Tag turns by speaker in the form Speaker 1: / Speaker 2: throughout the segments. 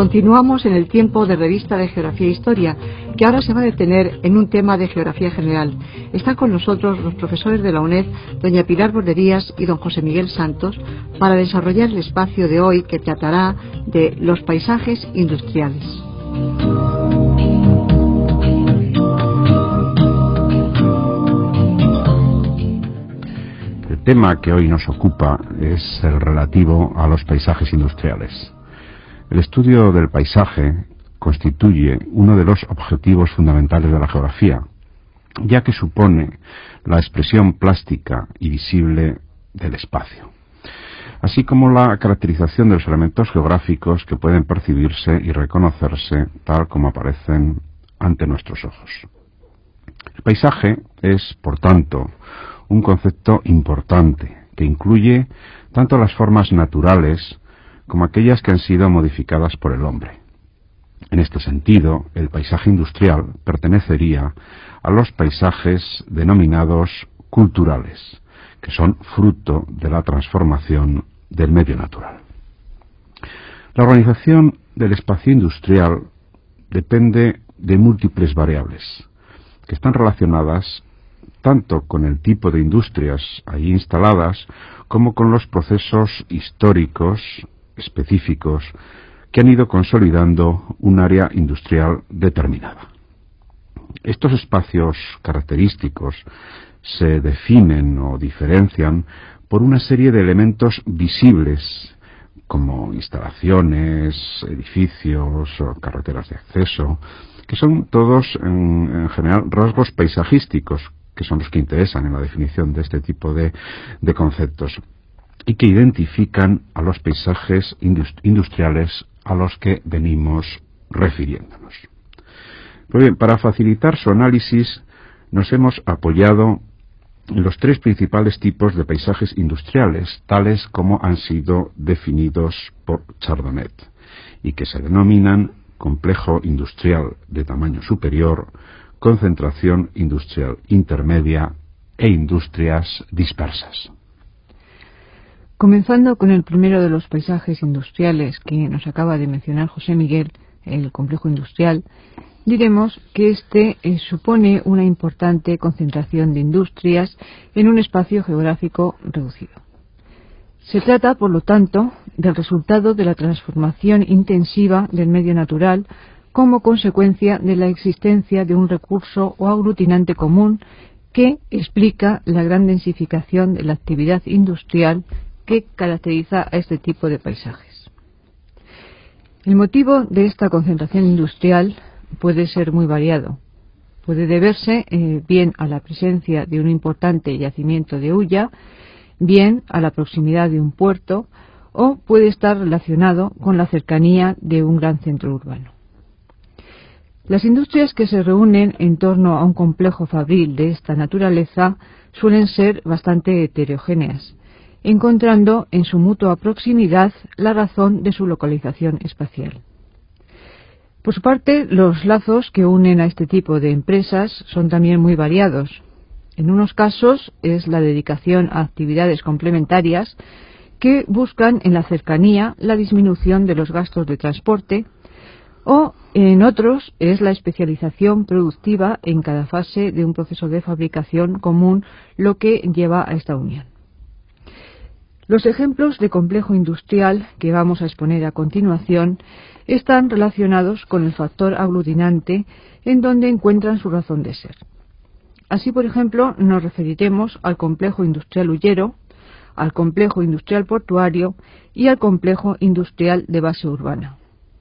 Speaker 1: Continuamos en el tiempo de revista de Geografía e Historia, que ahora se va a detener en un tema de geografía general. Están con nosotros los profesores de la UNED, doña Pilar Borderías y don José Miguel Santos, para desarrollar el espacio de hoy que tratará de los paisajes industriales.
Speaker 2: El tema que hoy nos ocupa es el relativo a los paisajes industriales. El estudio del paisaje constituye uno de los objetivos fundamentales de la geografía, ya que supone la expresión plástica y visible del espacio, así como la caracterización de los elementos geográficos que pueden percibirse y reconocerse tal como aparecen ante nuestros ojos. El paisaje es, por tanto, un concepto importante que incluye tanto las formas naturales como aquellas que han sido modificadas por el hombre. En este sentido, el paisaje industrial pertenecería a los paisajes denominados culturales, que son fruto de la transformación del medio natural. La organización del espacio industrial depende de múltiples variables, que están relacionadas tanto con el tipo de industrias allí instaladas como con los procesos históricos específicos que han ido consolidando un área industrial determinada. Estos espacios característicos se definen o diferencian por una serie de elementos visibles, como instalaciones, edificios o carreteras de acceso, que son todos en general rasgos paisajísticos, que son los que interesan en la definición de este tipo de conceptos, y que identifican a los paisajes industriales a los que venimos refiriéndonos. Pues bien, para facilitar su análisis nos hemos apoyado en los tres principales tipos de paisajes industriales, tales como han sido definidos por Chardonnay, y que se denominan complejo industrial de tamaño superior, concentración industrial intermedia e industrias dispersas.
Speaker 1: Comenzando con el primero de los paisajes industriales que nos acaba de mencionar José Miguel, el complejo industrial, diremos que este supone una importante concentración de industrias en un espacio geográfico reducido. Se trata, por lo tanto, del resultado de la transformación intensiva del medio natural como consecuencia de la existencia de un recurso o aglutinante común que explica la gran densificación de la actividad industrial que caracteriza a este tipo de paisajes. El motivo de esta concentración industrial puede ser muy variado. Puede deberse bien a la presencia de un importante yacimiento de hulla, bien a la proximidad de un puerto, o puede estar relacionado con la cercanía de un gran centro urbano. Las industrias que se reúnen en torno a un complejo fabril de esta naturaleza suelen ser bastante heterogéneas, encontrando en su mutua proximidad la razón de su localización espacial. Por su parte, los lazos que unen a este tipo de empresas son también muy variados. En unos casos es la dedicación a actividades complementarias que buscan en la cercanía la disminución de los gastos de transporte, o en otros es la especialización productiva en cada fase de un proceso de fabricación común lo que lleva a esta unión. Los ejemplos de complejo industrial que vamos a exponer a continuación están relacionados con el factor aglutinante en donde encuentran su razón de ser. Así, por ejemplo, nos referiremos al complejo industrial hullero, al complejo industrial portuario y al complejo industrial de base urbana.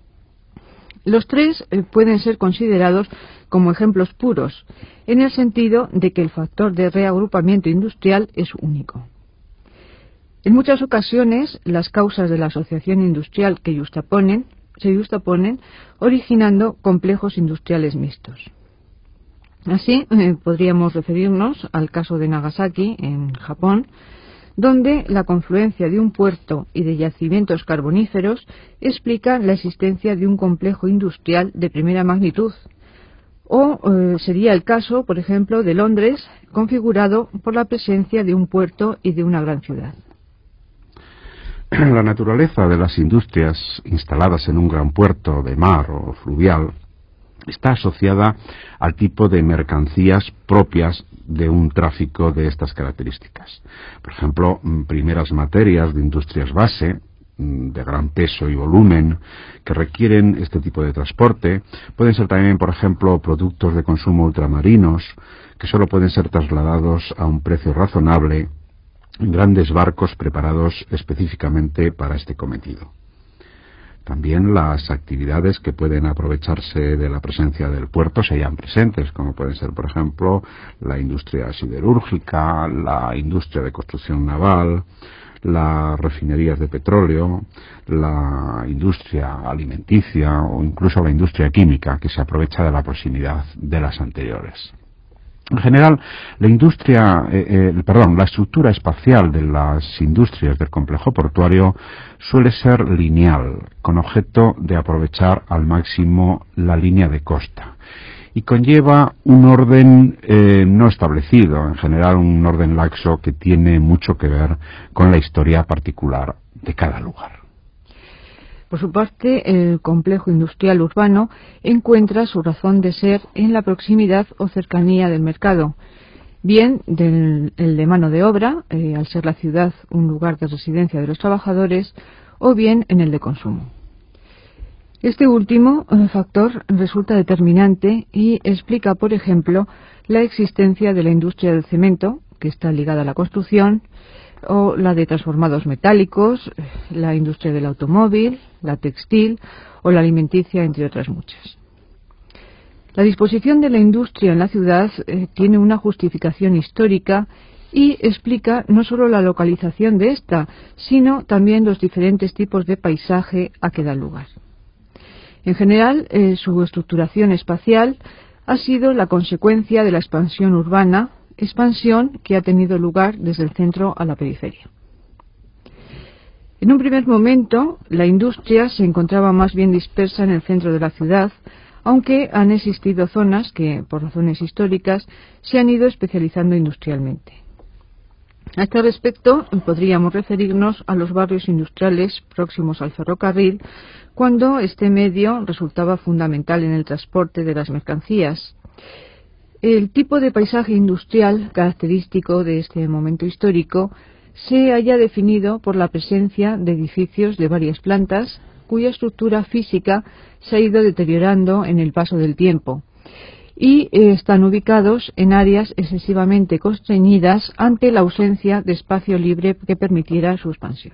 Speaker 1: Los tres pueden ser considerados como ejemplos puros, en el sentido de que el factor de reagrupamiento industrial es único. En muchas ocasiones, las causas de la asociación industrial se yuxtaponen, originando complejos industriales mixtos. Así, podríamos referirnos al caso de Nagasaki, en Japón, donde la confluencia de un puerto y de yacimientos carboníferos explica la existencia de un complejo industrial de primera magnitud. O sería el caso, por ejemplo, de Londres, configurado por la presencia de un puerto y de una gran ciudad.
Speaker 2: La naturaleza de las industrias instaladas en un gran puerto de mar o fluvial está asociada al tipo de mercancías propias de un tráfico de estas características. Por ejemplo, primeras materias de industrias base, de gran peso y volumen, que requieren este tipo de transporte. Pueden ser también, por ejemplo, productos de consumo ultramarinos, que solo pueden ser trasladados a un precio razonable en grandes barcos preparados específicamente para este cometido. También las actividades que pueden aprovecharse de la presencia del puerto se hallan presentes, como pueden ser, por ejemplo, la industria siderúrgica, la industria de construcción naval, las refinerías de petróleo, la industria alimenticia o incluso la industria química, que se aprovecha de la proximidad de las anteriores. En general, la estructura espacial de las industrias del complejo portuario suele ser lineal, con objeto de aprovechar al máximo la línea de costa, y conlleva un orden no establecido, en general un orden laxo que tiene mucho que ver con la historia particular de cada lugar.
Speaker 1: Por su parte, el complejo industrial urbano encuentra su razón de ser en la proximidad o cercanía del mercado, bien el de mano de obra, al ser la ciudad un lugar de residencia de los trabajadores, o bien en el de consumo. Este último factor resulta determinante y explica, por ejemplo, la existencia de la industria del cemento, que está ligada a la construcción, o la de transformados metálicos, la industria del automóvil, la textil o la alimenticia, entre otras muchas. La disposición de la industria en la ciudad tiene una justificación histórica y explica no solo la localización de esta, sino también los diferentes tipos de paisaje a que da lugar. En general, su estructuración espacial ha sido la consecuencia de la expansión urbana, expansión que ha tenido lugar desde el centro a la periferia. En un primer momento, la industria se encontraba más bien dispersa en el centro de la ciudad, aunque han existido zonas que, por razones históricas, se han ido especializando industrialmente. A este respecto, podríamos referirnos a los barrios industriales próximos al ferrocarril, cuando este medio resultaba fundamental en el transporte de las mercancías. El tipo de paisaje industrial característico de este momento histórico se halla definido por la presencia de edificios de varias plantas, cuya estructura física se ha ido deteriorando en el paso del tiempo, y están ubicados en áreas excesivamente constreñidas ante la ausencia de espacio libre que permitiera su expansión.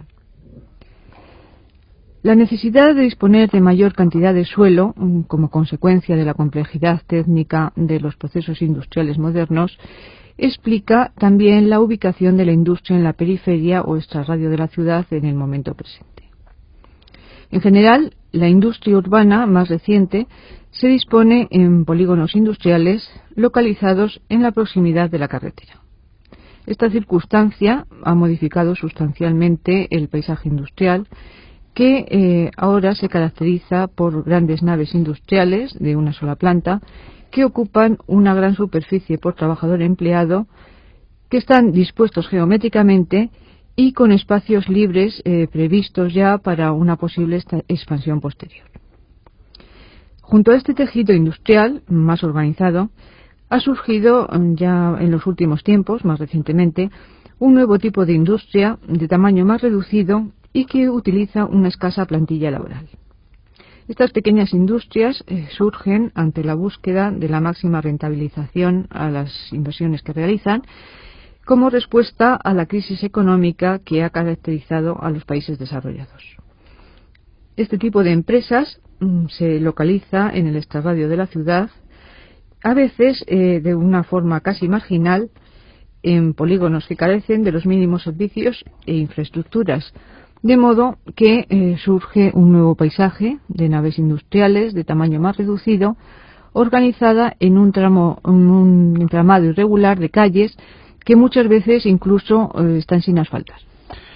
Speaker 1: La necesidad de disponer de mayor cantidad de suelo, como consecuencia de la complejidad técnica de los procesos industriales modernos, explica también la ubicación de la industria en la periferia o extrarradio de la ciudad en el momento presente. En general, la industria urbana más reciente se dispone en polígonos industriales localizados en la proximidad de la carretera. Esta circunstancia ha modificado sustancialmente el paisaje industrial, que ahora se caracteriza por grandes naves industriales de una sola planta que ocupan una gran superficie por trabajador empleado, que están dispuestos geométricamente y con espacios libres previstos ya para una posible expansión posterior. Junto a este tejido industrial más organizado, ha surgido ya en los últimos tiempos, más recientemente, un nuevo tipo de industria de tamaño más reducido y que utiliza una escasa plantilla laboral. Estas pequeñas industrias surgen ante la búsqueda de la máxima rentabilización a las inversiones que realizan, como respuesta a la crisis económica que ha caracterizado a los países desarrollados. Este tipo de empresas se localiza en el extrarradio de la ciudad, a veces de una forma casi marginal, en polígonos que carecen de los mínimos servicios e infraestructuras, de modo que surge un nuevo paisaje de naves industriales de tamaño más reducido, organizada en un entramado irregular de calles que muchas veces incluso están sin asfaltar.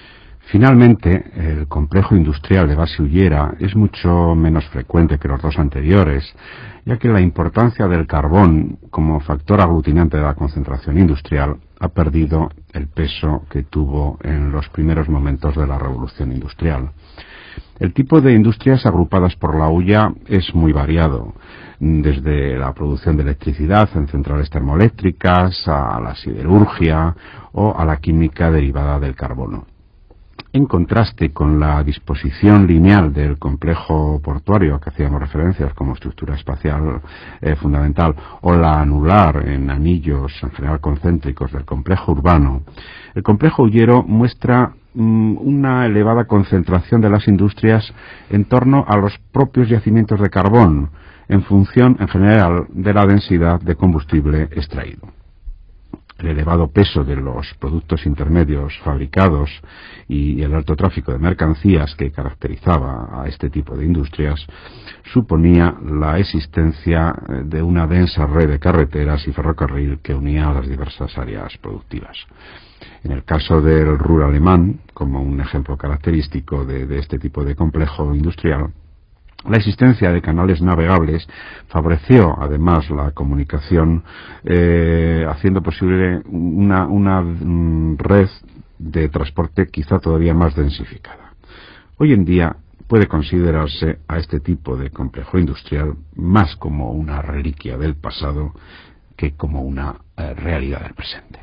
Speaker 2: Finalmente, el complejo industrial de base hullera es mucho menos frecuente que los dos anteriores, ya que la importancia del carbón como factor aglutinante de la concentración industrial ha perdido el peso que tuvo en los primeros momentos de la revolución industrial. El tipo de industrias agrupadas por la hulla es muy variado, desde la producción de electricidad en centrales termoeléctricas, a la siderurgia o a la química derivada del carbono. En contraste con la disposición lineal del complejo portuario a que hacíamos referencias como estructura espacial fundamental, o la anular en anillos en general concéntricos del complejo urbano, el complejo hullero muestra una elevada concentración de las industrias en torno a los propios yacimientos de carbón, en función en general de la densidad de combustible extraído. El elevado peso de los productos intermedios fabricados y el alto tráfico de mercancías que caracterizaba a este tipo de industrias suponía la existencia de una densa red de carreteras y ferrocarril que unía a las diversas áreas productivas. En el caso del Ruhr alemán, como un ejemplo característico de este tipo de complejo industrial, la existencia de canales navegables favoreció además la comunicación, haciendo posible una red de transporte quizá todavía más densificada. Hoy en día puede considerarse a este tipo de complejo industrial más como una reliquia del pasado que como una realidad del presente.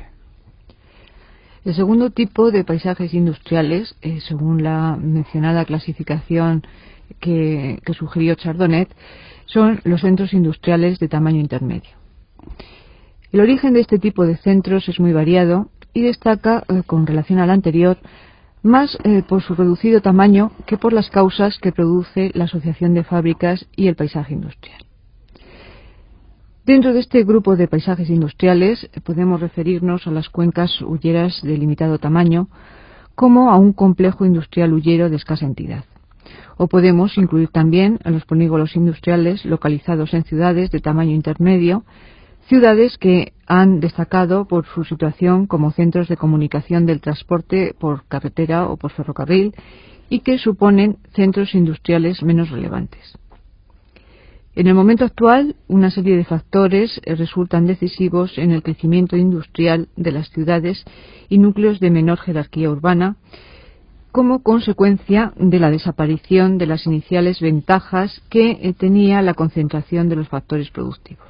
Speaker 1: El segundo tipo de paisajes industriales, según la mencionada clasificación que sugirió Chardonnay, son los centros industriales de tamaño intermedio. El origen de este tipo de centros es muy variado y destaca, con relación al anterior, más por su reducido tamaño que por las causas que produce la asociación de fábricas y el paisaje industrial. Dentro de este grupo de paisajes industriales podemos referirnos a las cuencas hulleras de limitado tamaño, como a un complejo industrial hullero de escasa entidad. O podemos incluir también a los polígonos industriales localizados en ciudades de tamaño intermedio, ciudades que han destacado por su situación como centros de comunicación del transporte por carretera o por ferrocarril y que suponen centros industriales menos relevantes. En el momento actual, una serie de factores resultan decisivos en el crecimiento industrial de las ciudades y núcleos de menor jerarquía urbana, como consecuencia de la desaparición de las iniciales ventajas que tenía la concentración de los factores productivos.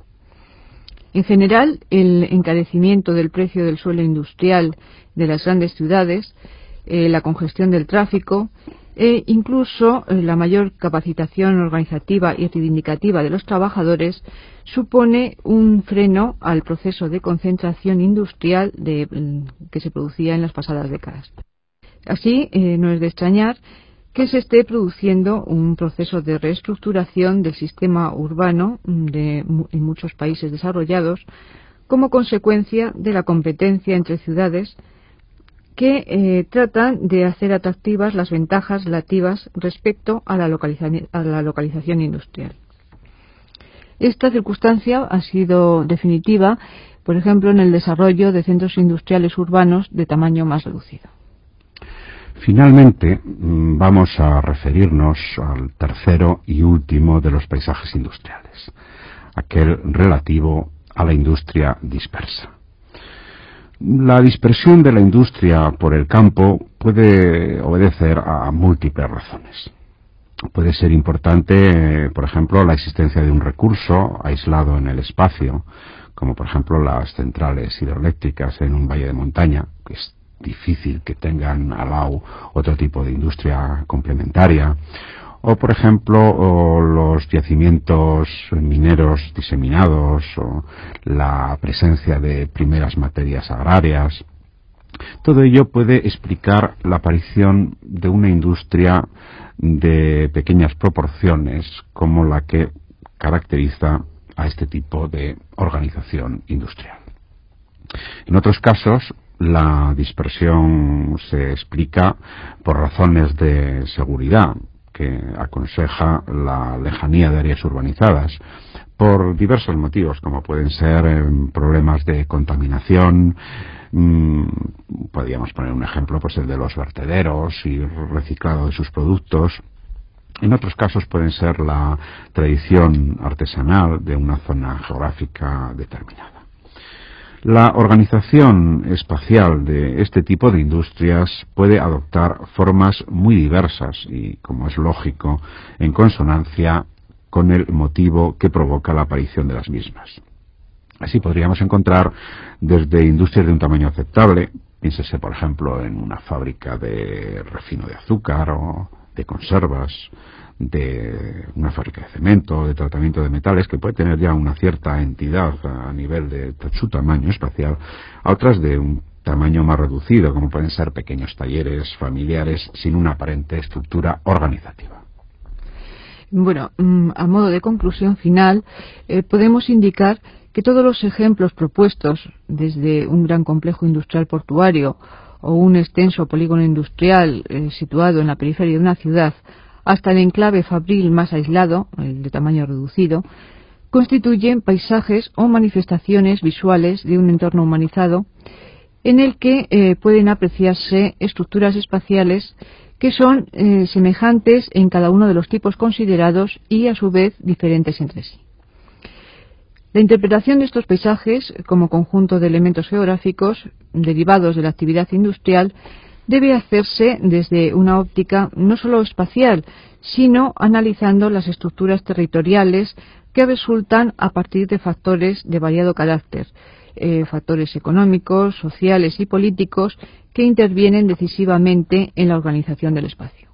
Speaker 1: En general, el encarecimiento del precio del suelo industrial de las grandes ciudades, la congestión del tráfico e incluso la mayor capacitación organizativa y reivindicativa de los trabajadores supone un freno al proceso de concentración industrial que se producía en las pasadas décadas. Así, no es de extrañar que se esté produciendo un proceso de reestructuración del sistema urbano en muchos países desarrollados como consecuencia de la competencia entre ciudades que tratan de hacer atractivas las ventajas relativas respecto a la localización industrial. Esta circunstancia ha sido definitiva, por ejemplo, en el desarrollo de centros industriales urbanos de tamaño más reducido.
Speaker 2: Finalmente, vamos a referirnos al tercero y último de los paisajes industriales, aquel relativo a la industria dispersa. La dispersión de la industria por el campo puede obedecer a múltiples razones. Puede ser importante, por ejemplo, la existencia de un recurso aislado en el espacio, como por ejemplo las centrales hidroeléctricas en un valle de montaña, que es difícil que tengan al lado otro tipo de industria complementaria, o por ejemplo los yacimientos mineros diseminados, o la presencia de primeras materias agrarias. Todo ello puede explicar la aparición de una industria de pequeñas proporciones como la que caracteriza a este tipo de organización industrial. En otros casos, la dispersión se explica por razones de seguridad, que aconseja la lejanía de áreas urbanizadas, por diversos motivos, como pueden ser problemas de contaminación, Podríamos poner un ejemplo, pues el de los vertederos y reciclado de sus productos. En otros casos pueden ser la tradición artesanal de una zona geográfica determinada. La organización espacial de este tipo de industrias puede adoptar formas muy diversas y, como es lógico, en consonancia con el motivo que provoca la aparición de las mismas. Así podríamos encontrar desde industrias de un tamaño aceptable, piénsese por ejemplo en una fábrica de refino de azúcar o de conservas, de una fábrica de cemento, de tratamiento de metales, que puede tener ya una cierta entidad a nivel de su tamaño espacial, a otras de un tamaño más reducido, como pueden ser pequeños talleres familiares sin una aparente estructura organizativa.
Speaker 1: Bueno, a modo de conclusión final, podemos indicar que todos los ejemplos propuestos, desde un gran complejo industrial portuario o un extenso polígono industrial situado en la periferia de una ciudad, hasta el enclave fabril más aislado, el de tamaño reducido, constituyen paisajes o manifestaciones visuales de un entorno humanizado en el que pueden apreciarse estructuras espaciales que son semejantes en cada uno de los tipos considerados y a su vez diferentes entre sí. La interpretación de estos paisajes como conjunto de elementos geográficos derivados de la actividad industrial debe hacerse desde una óptica no solo espacial, sino analizando las estructuras territoriales que resultan a partir de factores de variado carácter, factores económicos, sociales y políticos que intervienen decisivamente en la organización del espacio.